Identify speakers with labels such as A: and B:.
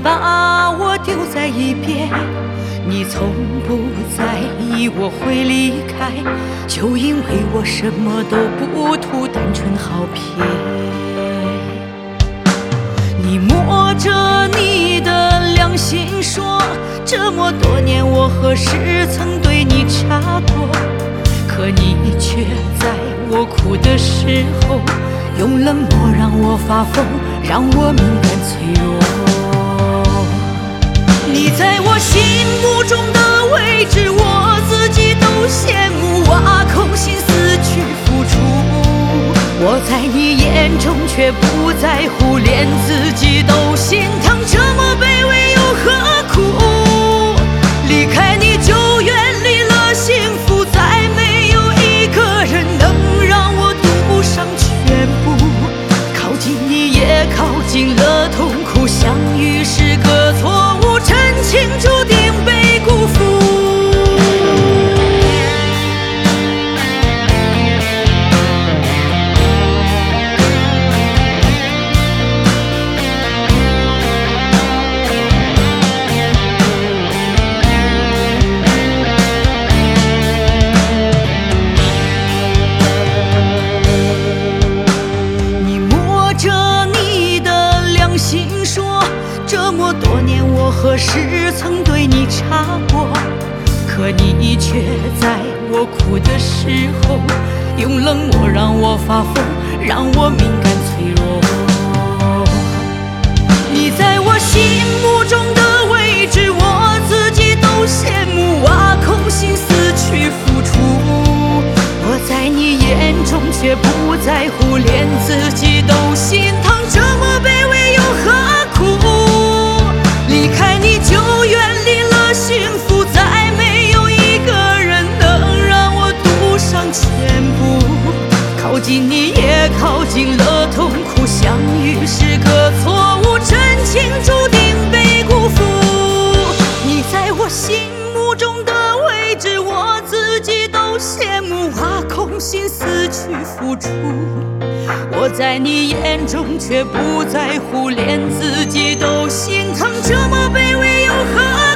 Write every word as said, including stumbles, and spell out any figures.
A: 把我丢在一边，你从不在意我会离开，就因为我什么都不图，单纯好骗。你摸着你的良心说，这么多年我何时曾对你差过？可你却在我哭的时候，用冷漠让我发疯，让我敏感脆弱。你在我心目中的位置，我自己都羡慕，挖空心思去付出。我在你眼中却不在乎，连自己都心疼，这么卑微又何苦？离开你就远离了幸福，再没有一个人能让我赌上全部。靠近你也靠近了痛苦，相遇是个错误，真情注定被辜负。你摸着你的良心说，这么多年我何时曾对你差过？可你却在我哭的时候，用冷漠让我发疯，让我敏感脆弱。你在我心目中的位置，我自己都羡慕，挖空心思去付出。我在你眼中却不在乎，连自己都心疼，这么卑微又何苦？离开你就远离了幸福，再没有一个人能让我赌上全部。靠近你也靠近了痛苦，相遇是个错误，真情注定被辜负。你在我心目中的位置，我自己都羡慕，挖空心思去付出。我在你眼中却不在乎，连自己都心疼，这么卑微又何